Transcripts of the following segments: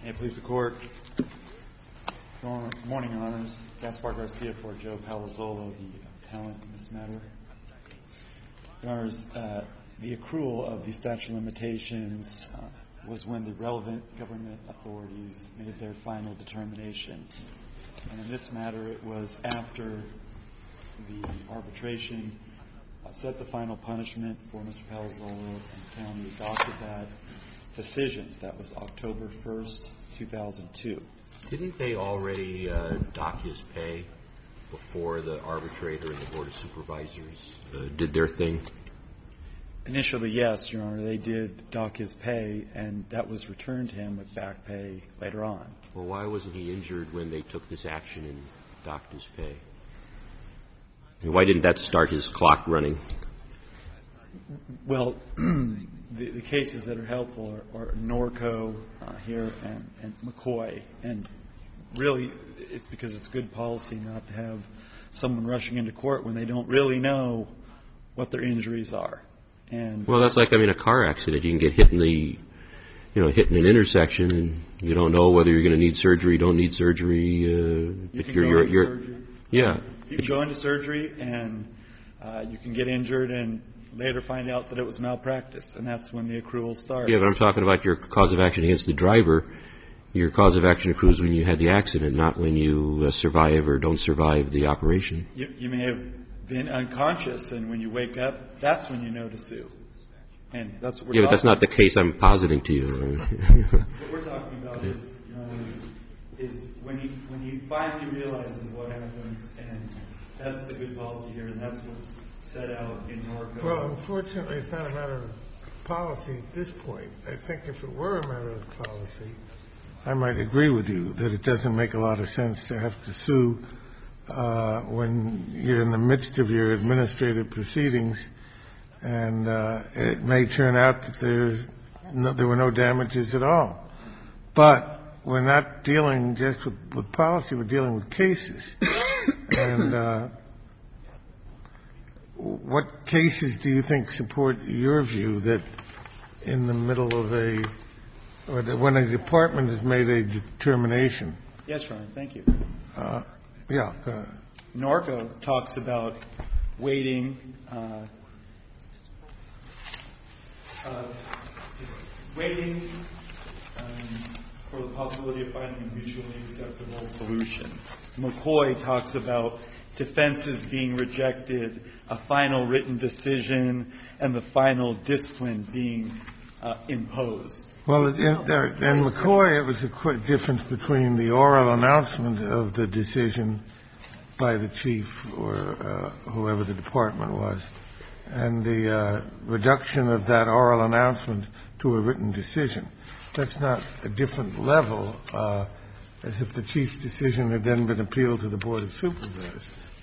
May it please the Court. Good morning, Your Honors. Gaspar Garcia for Joe Palazzolo, the appellant in this matter. Your Honors, the accrual of the statute of limitations was when the relevant government authorities made their final determination. And in this matter, it was after the arbitration set the final punishment for Mr. Palazzolo, and the county adopted that decision. That was October 1st, 2002. Didn't they already dock his pay before the arbitrator and the Board of Supervisors did their thing? Initially, yes, Your Honor. They did dock his pay, and that was returned to him with back pay later on. Well, why wasn't he injured when they took this action and docked his pay? And why didn't that start his clock running? Well, the cases that are helpful are Norco here and McCoy. And really, it's because it's good policy not to have someone rushing into court when they don't really know what their injuries are. And well, that's like, a car accident. You can get hit hit in an intersection, and you don't know whether you're going to need surgery, don't need surgery. You can go into surgery. Yeah. You can go into surgery, and you can get injured and later find out that it was malpractice, and that's when the accrual starts. Yeah, but I'm talking about your cause of action against the driver. Your cause of action accrues when you had the accident, not when you survive or don't survive the operation. You may have been unconscious, and when you wake up, that's when you know to sue. And that's what we're talking about. Yeah, but that's not the case I'm positing to you. What we're talking about is when he finally realizes what happens, and that's the good policy here, and that's what's set out in Norco. Well, unfortunately, it's not a matter of policy at this point. I think if it were a matter of policy, I might agree with you that it doesn't make a lot of sense to have to sue when you're in the midst of your administrative proceedings, and it may turn out that there were no damages at all. But we're not dealing just with policy, we're dealing with cases. And what cases do you think support your view that in the middle of or that when a department has made a determination? Yes, Your Honor, thank you. Yeah. Norco talks about waiting for the possibility of finding a mutually acceptable solution. McCoy talks about defenses being rejected, a final written decision, and the final discipline being imposed. Well, in McCoy, it was a difference between the oral announcement of the decision by the chief or whoever the department was, and the reduction of that oral announcement to a written decision. That's not a different level as if the chief's decision had then been appealed to the Board of Supervisors.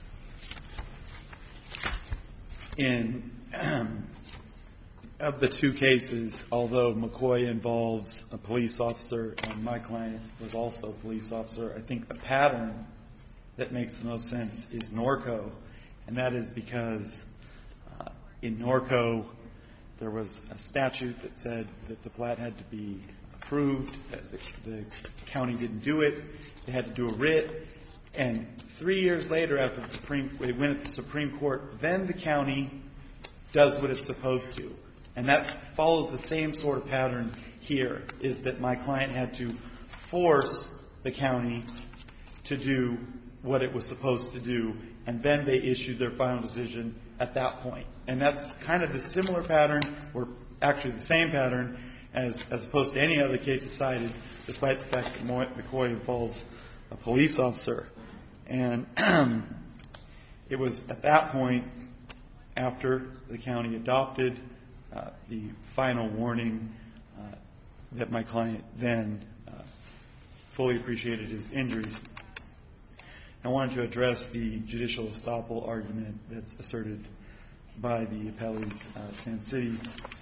In of the two cases, although McCoy involves a police officer and my client was also a police officer, I think the pattern that makes the most sense is Norco, and that is because in Norco there was a statute that said that the plat had to be approved, the county didn't do it, they had to do a writ, and 3 years later after they went at the Supreme Court, then the county does what it's supposed to. And that follows the same sort of pattern here, is that my client had to force the county to do what it was supposed to do, and then they issued their final decision at that point. And that's kind of the similar pattern, or actually the same pattern, as opposed to any other cases cited, despite the fact that McCoy involves a police officer. And it was at that point, after the county adopted the final warning, that my client then fully appreciated his injuries. I wanted to address the judicial estoppel argument that's asserted by the appellees, Sand City.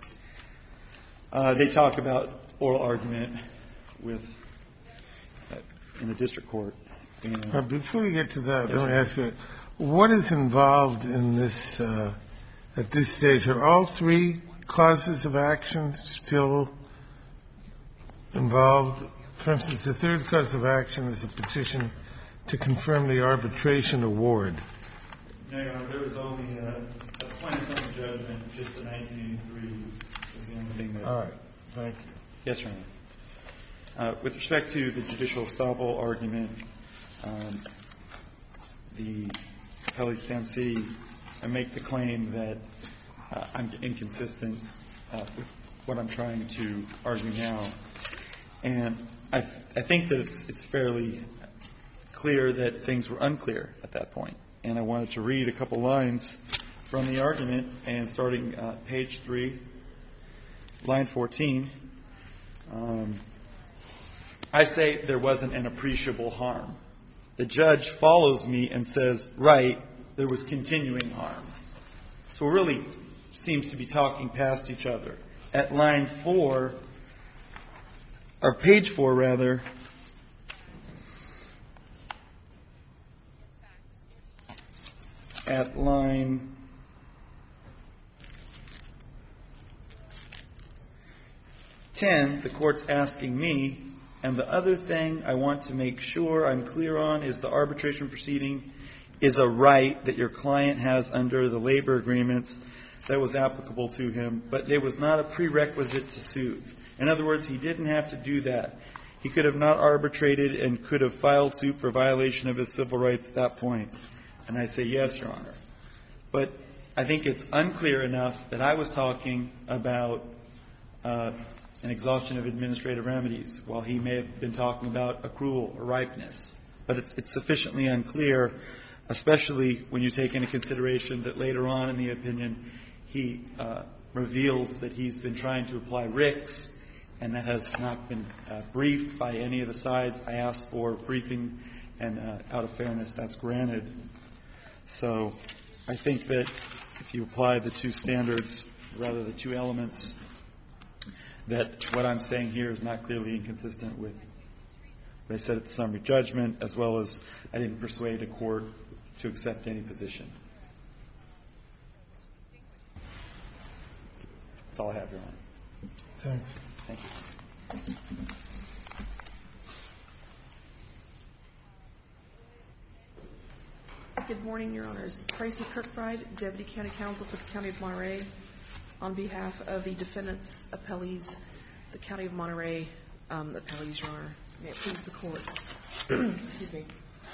They talk about oral argument in the district court. Before you get to that, let me ask you, what is involved in this at this stage? Are all three causes of action still involved For instance, the third cause of action is a petition to confirm the arbitration award. No, Your Honor, there was only a point of summary judgment, just the 1983 was the only thing that... All right. Thank you. Yes, Your Honor. With respect to the judicial estoppel argument, the appellee Sancey, I make the claim that I'm inconsistent with what I'm trying to argue now. And I think that it's fairly clear that things were unclear at that point. And I wanted to read a couple lines from the argument, and starting page 3, line 14, I say there wasn't an appreciable harm. The judge follows me and says, right, there was continuing harm. So it really seems to be talking past each other. At line 4, or page 4 rather, at line 10, the court's asking me, and the other thing I want to make sure I'm clear on is the arbitration proceeding is a right that your client has under the labor agreements that was applicable to him, but it was not a prerequisite to suit. In other words, he didn't have to do that. He could have not arbitrated and could have filed suit for violation of his civil rights at that point. And I say, yes, Your Honor. But I think it's unclear enough that I was talking about an exhaustion of administrative remedies, while he may have been talking about accrual or ripeness. But it's sufficiently unclear, especially when you take into consideration that later on in the opinion he reveals that he's been trying to apply RICS, and that has not been briefed by any of the sides. I asked for briefing, and out of fairness, that's granted. So I think that if you apply the two standards, rather the two elements, that what I'm saying here is not clearly inconsistent with what I said at the summary judgment, as well as I didn't persuade a court to accept any position. That's all I have, Your Honor. Thanks. Thank you. Good morning, Your Honors. Tracy Kirkbride, Deputy County Counsel for the County of Monterey. On behalf of the defendants, appellees, the County of Monterey, appellees, Your Honor, may it please the Court. Excuse me.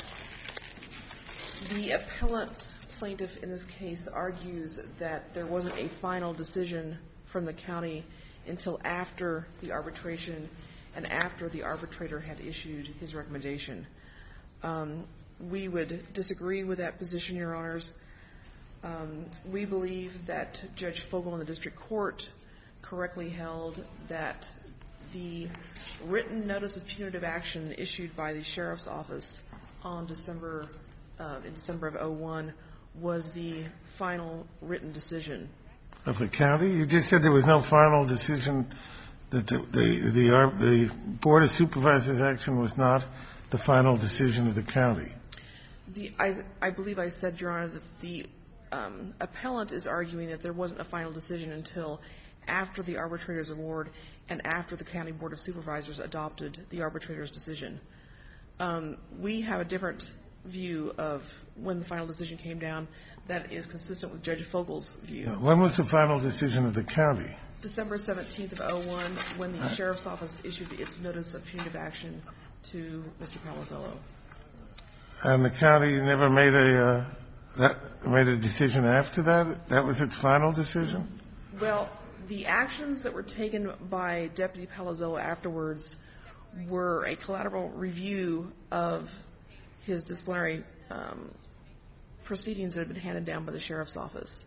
The appellant plaintiff in this case argues that there wasn't a final decision from the county until after the arbitration and after the arbitrator had issued his recommendation. We would disagree with that position, Your Honors. We believe that Judge Fogel in the district court correctly held that the written notice of punitive action issued by the sheriff's office on in December of 2001 was the final written decision. Of the county? You just said there was no final decision, that the Board of Supervisors action was not the final decision of the county. I believe I said, Your Honor, that the appellant is arguing that there wasn't a final decision until after the arbitrator's award and after the County Board of Supervisors adopted the arbitrator's decision. We have a different view of when the final decision came down that is consistent with Judge Fogel's view. When was the final decision of the county? December 17th of 2001, when the sheriff's office issued its notice of punitive action to Mr. Palazzolo. And the county never made a decision after that? That was its final decision? Well, the actions that were taken by Deputy Palazzolo afterwards were a collateral review of his disciplinary proceedings that had been handed down by the sheriff's office.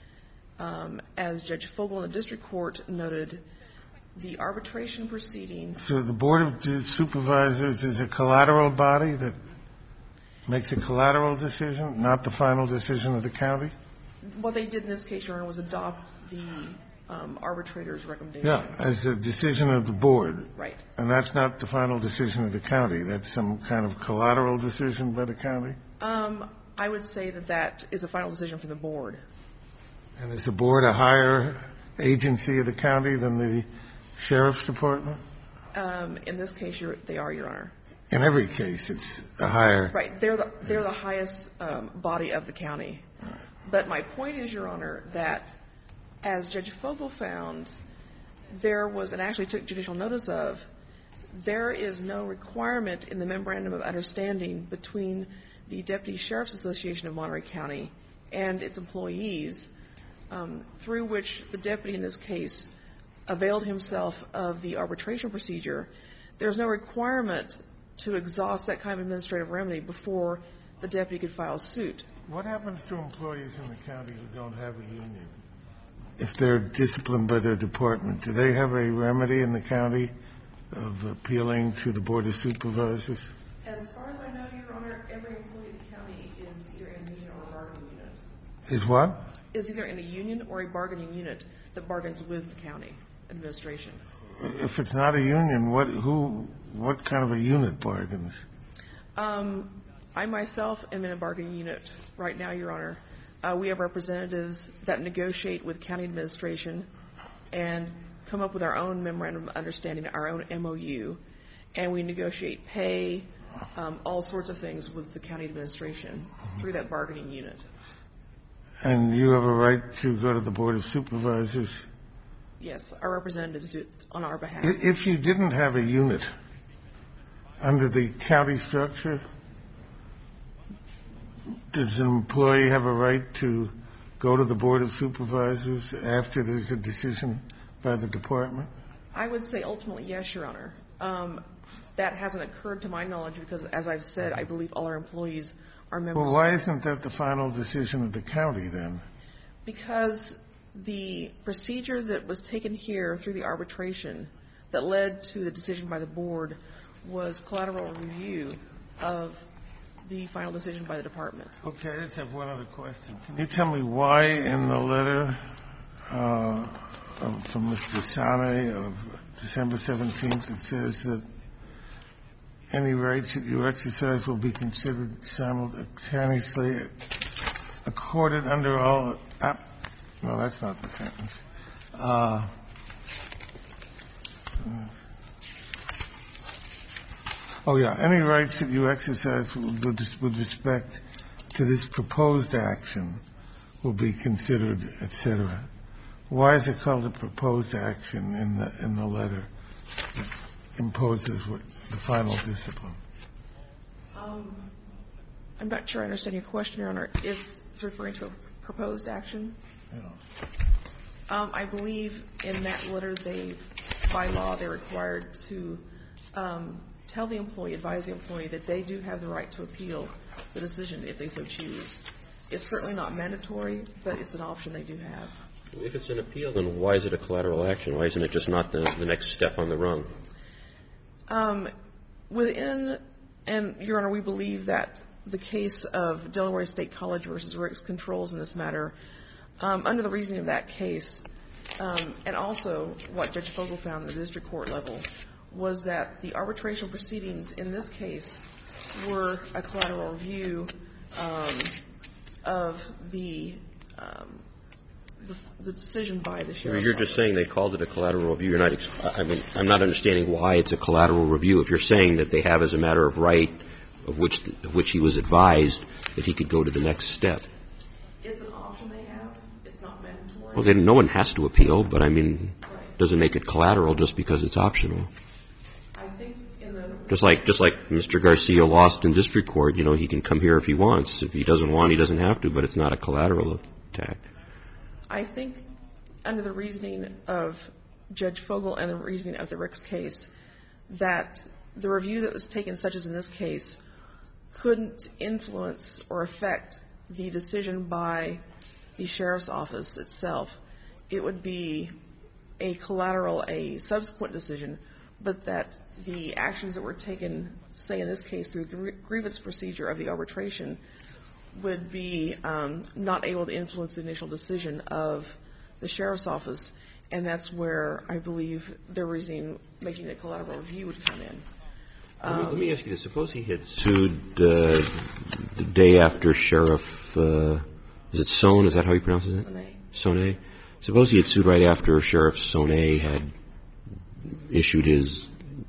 As Judge Fogel in the district court noted, the arbitration proceeding. So the Board of Supervisors is a collateral body that makes a collateral decision, not the final decision of the county? What they did in this case, Your Honor, was adopt the arbitrator's recommendation. Yeah, as a decision of the board. Right. And that's not the final decision of the county. That's some kind of collateral decision by the county? I would say that that is a final decision for the board. And is the board a higher agency of the county than the sheriff's department? In this case, they are, Your Honor. In every case, it's a higher. Right. They're the highest body of the county. But my point is, Your Honor, that as Judge Fogel found, there was, and actually took judicial notice of, there is no requirement in the Memorandum of Understanding between the Deputy Sheriff's Association of Monterey County and its employees, through which the deputy in this case availed himself of the arbitration procedure. There's no requirement to exhaust that kind of administrative remedy before the deputy could file suit. What happens to employees in the county who don't have a union? If they're disciplined by their department, do they have a remedy in the county of appealing to the Board of Supervisors? As far as I know, Your Honor, every employee in the county is either in a union or a bargaining unit. Is what? Is either in a union or a bargaining unit that bargains with the county administration. If it's not a union, what kind of a unit bargains? I myself am in a bargaining unit right now, Your Honor. We have representatives that negotiate with county administration and come up with our own memorandum of understanding, our own MOU, and we negotiate pay, all sorts of things with the county administration through that bargaining unit. And you have a right to go to the Board of Supervisors? Yes, our representatives do it on our behalf. If you didn't have a unit under the county structure, does an employee have a right to go to the Board of Supervisors after there's a decision by the department? I would say ultimately yes, Your Honor. That hasn't occurred to my knowledge because, as I've said, I believe all our employees are members. Well, why isn't that the final decision of the county then? Because the procedure that was taken here through the arbitration that led to the decision by the board was collateral review of the final decision by the department. Okay, I just have one other question. Can you tell me why in the letter from Mr. Sane of December 17th it says that any rights that you exercise will be considered simultaneously accorded under all no, that's not the sentence. Any rights that you exercise with respect to this proposed action will be considered, etc. Why is it called a proposed action in the letter that imposes the final discipline? I'm not sure I understand your question, Your Honor. It's referring to a proposed action? Yeah. I believe in that letter by law, they're required to tell the employee, advise the employee that they do have the right to appeal the decision if they so choose. It's certainly not mandatory, but it's an option they do have. If it's an appeal, then why is it a collateral action? Why isn't it just not the next step on the rung? And Your Honor, we believe that the case of Delaware State College versus Ricks controls in this matter, under the reasoning of that case, and also what Judge Fogel found at the district court level, was that the arbitration proceedings in this case were a collateral review of the decision by the sheriff's You're just saying they called it a collateral review. I'm not understanding why it's a collateral review. If you're saying that they have as a matter of right, of which he was advised, that he could go to the next step. It's an option they have. It's not mandatory. Well, no one has to appeal, but doesn't make it collateral just because it's optional. I think in the Just like Mr. Garcia lost in district court, he can come here if he wants. If he doesn't want, he doesn't have to, but it's not a collateral attack. I think under the reasoning of Judge Fogel and the reasoning of the Ricks case, that the review that was taken, such as in this case, couldn't influence or affect the decision by the sheriff's office itself. It would be a collateral, a subsequent decision, but that the actions that were taken, say in this case, through the grievance procedure of the arbitration would be not able to influence the initial decision of the sheriff's office, and that's where I believe their reasoning making a collateral review would come in. Let me ask you this. Suppose he had sued the day after Sheriff, is it Sone? Is that how he pronounces it? Sone. Suppose he had sued right after Sheriff Sone had issued his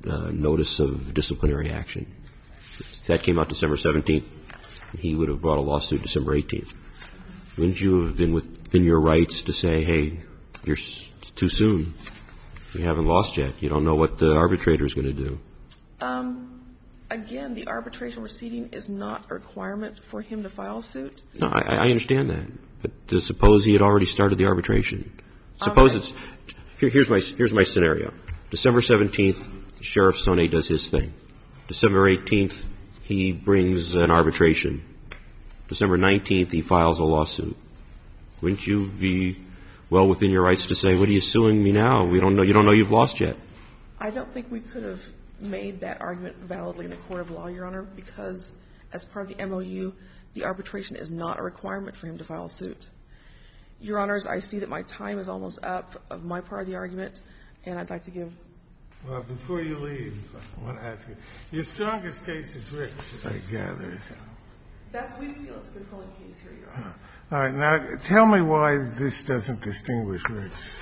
notice of disciplinary action. If that came out December 17th, he would have brought a lawsuit December 18th. Wouldn't you have been within your rights to say, hey, you're too soon. You haven't lost yet. You don't know what the arbitrator is going to do. Again, the arbitration proceeding is not a requirement for him to file suit. No, I understand that. But suppose he had already started the arbitration. Suppose it's here's my scenario. December 17th, Sheriff Sonny does his thing. December 18th, he brings an arbitration. December 19th, he files a lawsuit. Wouldn't you be well within your rights to say, what are you suing me now? You don't know you've lost yet. I don't think we could have made that argument validly in a court of law, Your Honor, because as part of the MOU, the arbitration is not a requirement for him to file suit. Your Honors, I see that my time is almost up of my part of the argument, and I'd like to give. Well, before you leave, I want to ask you, your strongest case is Ricks, I gather. We feel it's the controlling case here, Your Honor. All right. Now, tell me why this doesn't distinguish Ricks.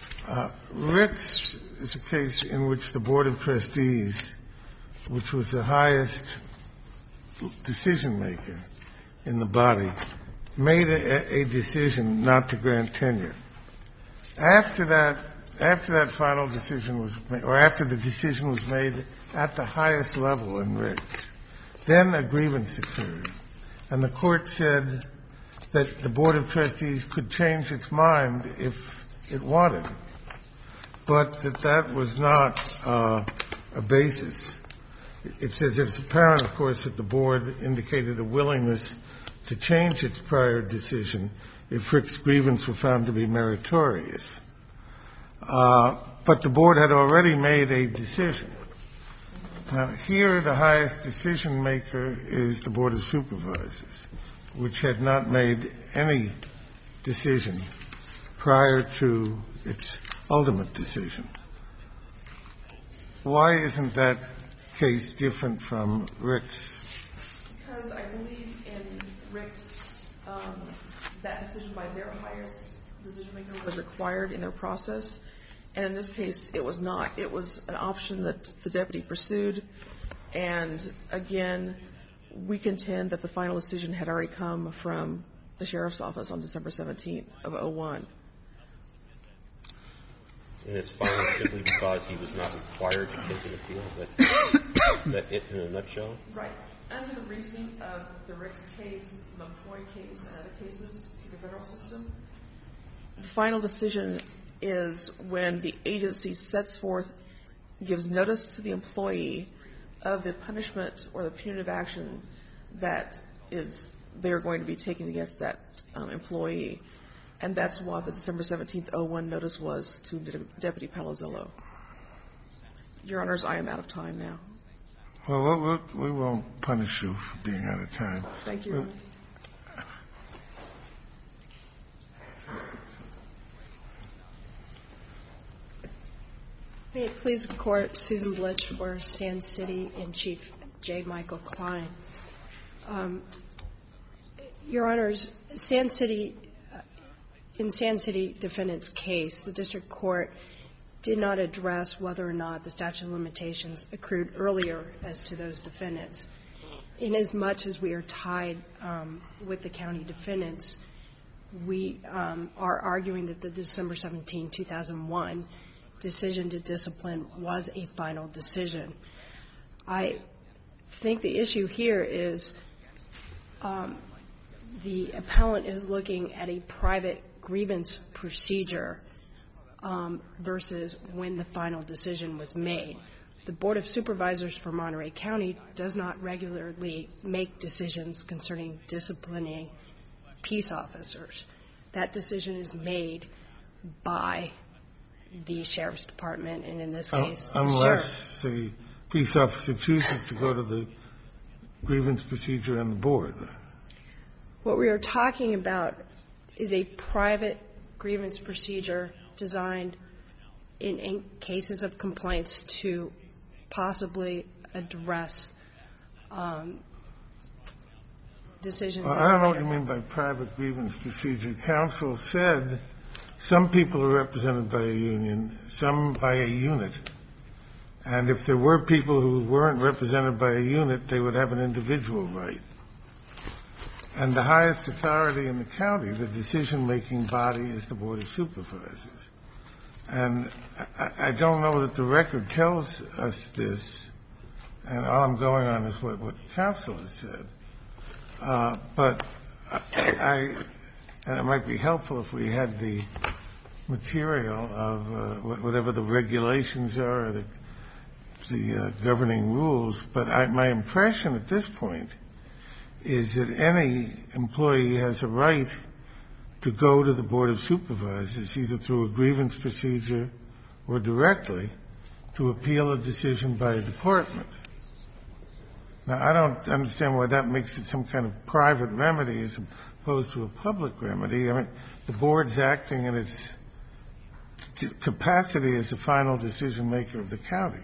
Ricks is a case in which the Board of Trustees, which was the highest decision maker in the body, made a decision not to grant tenure. After that final decision was made, or after the decision was made at the highest level in Ricks, then a grievance occurred. And the Court said that the Board of Trustees could change its mind if it wanted, but that was not a basis. It says it's apparent, of course, that the Board indicated a willingness to change its prior decision if Rick's grievance were found to be meritorious. But the Board had already made a decision. Now, here the highest decision maker is the Board of Supervisors, which had not made any decision prior to its ultimate decision. Why isn't that case different from Rick's? Because I believe in Rick's, that decision by their highest decision maker was required in their process. And in this case, it was not. It was an option that the deputy pursued. And again, we contend that the final decision had already come from the sheriff's office on December 17th of 2001. And it's final simply because he was not required to take an appeal? That it in a nutshell? Right. Under the reasoning of the Rick's case, McCoy case, and other cases through the federal system, the final decision is when the agency sets forth, gives notice to the employee of the punishment or the punitive action that is they're going to be taking against that employee. And that's why the December 17th, 2001 notice was to Deputy Palazzolo. Your Honors, I am out of time now. Well, we won't punish you for being out of time. Thank you, Your Honor. May it please the Court, Susan Blitch for Sand City and Chief J. Michael Klein. Your Honors, in Sand City defendant's case, the district court did not address whether or not the statute of limitations accrued earlier as to those defendants. Inasmuch as we are tied with the county defendants, we are arguing that the December 17, 2001 decision to discipline was a final decision. I think the issue here is the appellant is looking at a private grievance procedure versus when the final decision was made. The Board of Supervisors for Monterey County does not regularly make decisions concerning disciplining peace officers. That decision is made by the Sheriff's Department, and in this case, unless the peace officer chooses to go to the grievance procedure on the board. What we are talking about is a private grievance procedure designed in cases of complaints to possibly address decisions. Well, I don't know what you mean by private grievance procedure. Counsel said some people are represented by a union, some by a unit, And if there were people who weren't represented by a unit, they would have an individual right. And the highest authority in the county, the decision-making body, is the Board of Supervisors. And I don't know that the record tells us this, and all I'm going on is what counsel has said. But and it might be helpful if we had the material of whatever the regulations are, or the governing rules. But my impression at this point is that any employee has a right to go to the Board of Supervisors, either through a grievance procedure or directly, to appeal a decision by a department. Now, I don't understand why that makes it some kind of private remedy as opposed to a public remedy. I mean, the Board's acting in its capacity as the final decision maker of the county.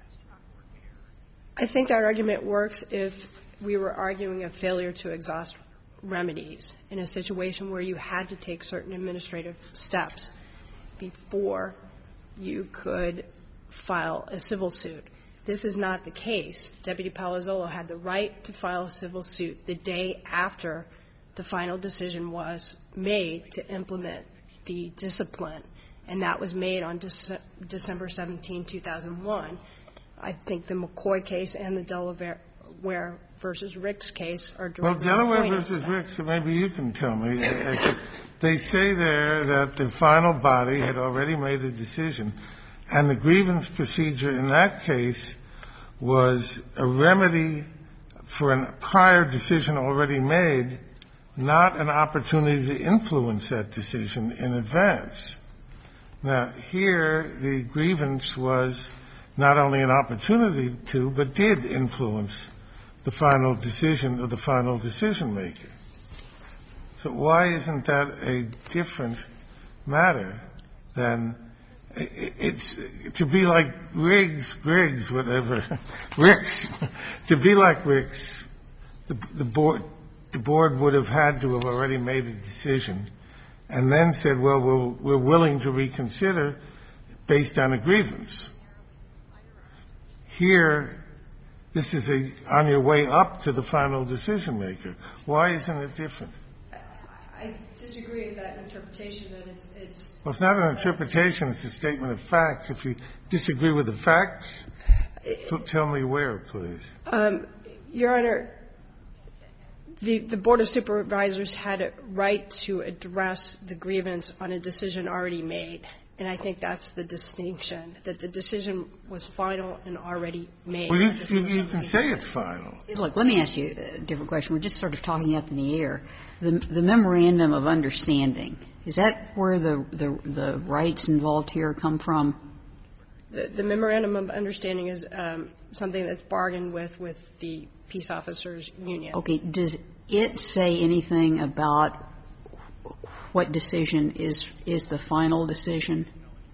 I think that argument works if we were arguing a failure to exhaust remedies in a situation where you had to take certain administrative steps before you could file a civil suit. This is not the case. Deputy Palazzolo had the right to file a civil suit the day after the final decision was made to implement the discipline, and that was made on December 17, 2001. I think the McCoy case and the Delaware versus Ricks case are directly Well, Delaware pointing versus to that. Ricks, maybe you can tell me. They say there that the final body had already made a decision, and the grievance procedure in that case was a remedy for a prior decision already made, not an opportunity to influence that decision in advance. Now, here, the grievance was not only an opportunity to, but did influence the final decision of the final decision maker. So why isn't that a different matter than it's to be like Griggs, whatever, Ricks, to be like Ricks, the board would have had to have already made a decision and then said, well, we're willing to reconsider based on a grievance. Here, this is on your way up to the final decision maker. Why isn't it different? I disagree with that interpretation that it's Well, it's not an interpretation, it's a statement of facts. If you disagree with the facts, tell me where, please. Your Honor, the Board of Supervisors had a right to address the grievance on a decision already made. And I think that's the distinction, that the decision was final and already made. Well, you can say it's final. Look, let me ask you a different question. We're just sort of talking up in the air. The memorandum of understanding, is that where the rights involved here come from? The memorandum of understanding is something that's bargained with the peace officers union. Okay. Does it say anything about what decision is the final decision?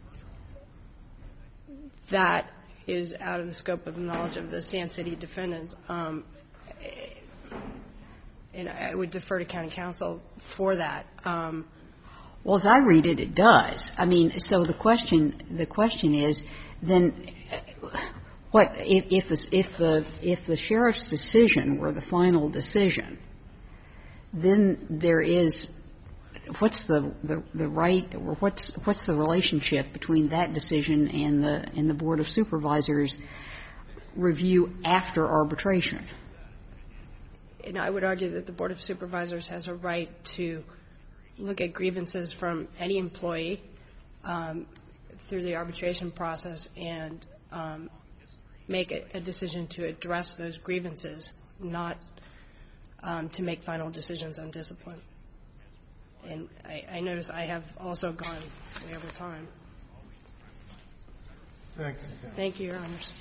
That is out of the scope of the knowledge of the Sand City defendants. And I would defer to county counsel for that. Well, as I read it, it does. I mean, so the question is, then what if the sheriff's decision were the final decision, then there is what's the right, or what's the relationship between that decision and the Board of Supervisors review after arbitration? And I would argue that the Board of Supervisors has a right to look at grievances from any employee through the arbitration process and make a decision to address those grievances, not to make final decisions on discipline. And I notice I have also gone way over time. Thank you. Thank you, Your Honors.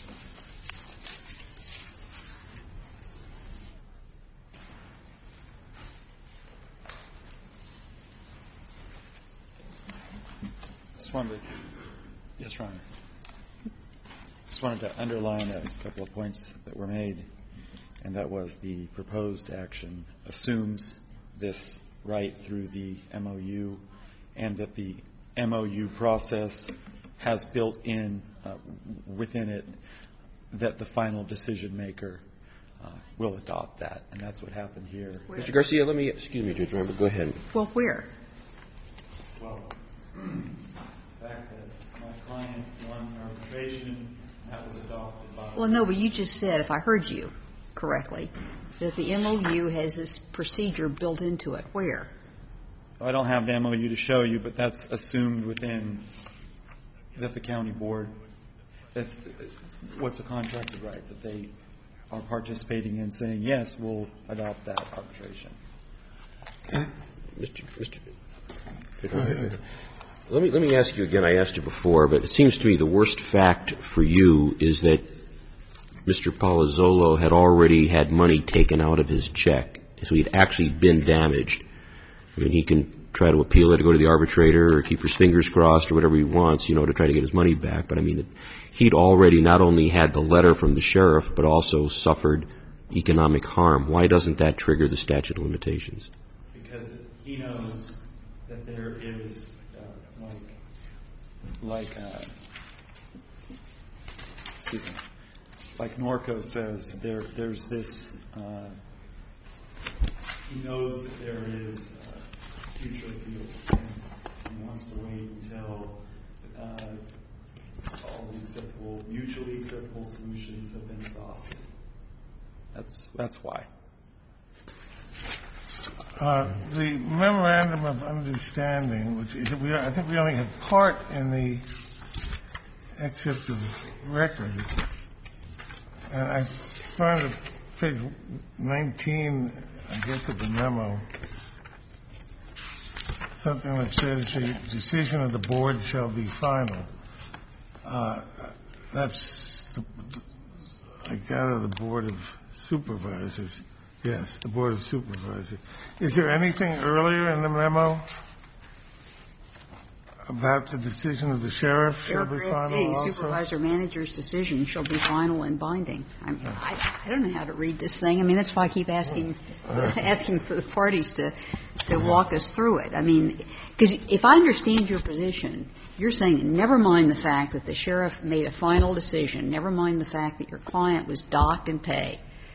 Yes, Your Honor. Just wanted to underline a couple of points that were made, and that was the proposed action assumes this right through the MOU, and that the MOU process has built in within it that the final decision maker will adopt that, and that's what happened here. Mr. Garcia, excuse me, Judge Rambert, go ahead. Well, where? Well, the fact that my client won arbitration, that was adopted by... Well, no, but you just said, if I heard you correctly, that the MOU has this procedure built into it. Where? I don't have the MOU to show you, but that's assumed within that the county board, that's what's a contracted right, that they are participating in saying, yes, we'll adopt that arbitration. Let me ask you again. I asked you before, but it seems to me the worst fact for you is that Mr. Palazzolo had already had money taken out of his check, so he'd actually been damaged. I mean, he can try to appeal it or go to the arbitrator or keep his fingers crossed or whatever he wants, to try to get his money back. But, I mean, he'd already not only had the letter from the sheriff, but also suffered economic harm. Why doesn't that trigger the statute of limitations? Because he knows that there is, like Norco says, there's this, he knows that there is future appeals, and he wants to wait until all the mutually acceptable solutions have been exhausted. That's why. The memorandum of understanding, which is, I think we only have part in the excerpt of record, and I found at page 19, I guess, of the memo, something that says the decision of the board shall be final. That's, I gather, the Board of Supervisors. Yes, the Board of Supervisors. Is there anything earlier in the memo about the decision of the sheriff shall be final also? Supervisor manager's decision shall be final and binding. I don't know how to read this thing. I mean, that's why I keep asking for the parties to walk us through it. I mean, because if I understand your position, you're saying never mind the fact that the sheriff made a final decision, never mind the fact that your client was docked and paid.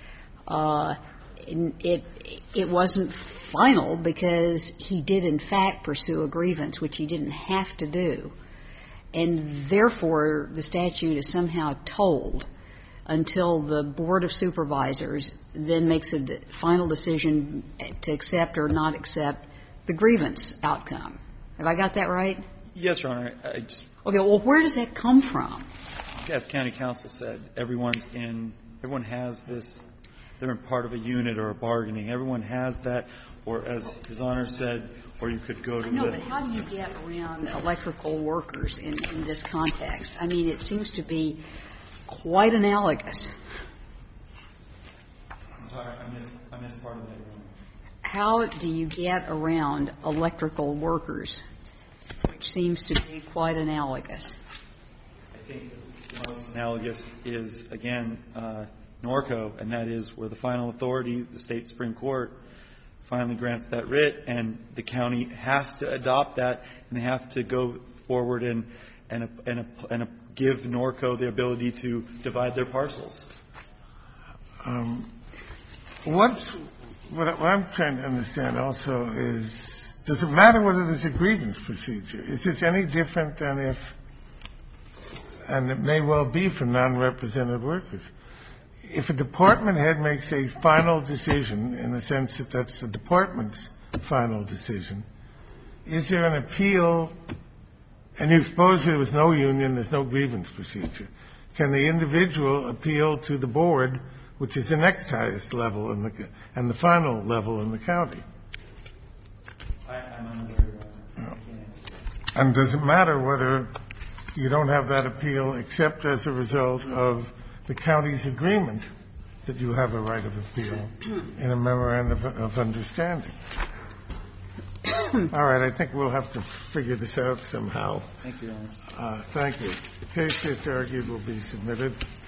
It wasn't final because he did, in fact, pursue a grievance, which he didn't have to do. And therefore, the statute is somehow told until the Board of Supervisors then makes a final decision to accept or not accept the grievance outcome. Have I got that right? Yes, Your Honor. Okay, well, where does that come from? As county counsel said, everyone has this. They're in part of a unit or a bargaining. Everyone has that, or as His Honor said, or you could go to the... I know, but how do you get around electrical workers in this context? I mean, it seems to be quite analogous. I'm sorry, I missed part of that, Your Honor. How do you get around electrical workers, which seems to be quite analogous? I think the most analogous is, again, Norco, and that is where the final authority, the State Supreme Court, finally grants that writ, and the county has to adopt that, and they have to go forward and give Norco the ability to divide their parcels. What I'm trying to understand also is, does it matter whether there's a grievance procedure? Is this any different than if, and it may well be for non-represented workers, if a department head makes a final decision in the sense that that's the department's final decision, is there an appeal, and you suppose there was no union, there's no grievance procedure, can the individual appeal to the board, which is the next highest level and the final level in the county? I'm unaware of that. And does it matter whether you don't have that appeal except as a result of the county's agreement that you have a right of appeal in a memorandum of understanding? All right, I think we'll have to figure this out somehow. Thank you, Your Honor. Thank you. The case, as argued, will be submitted.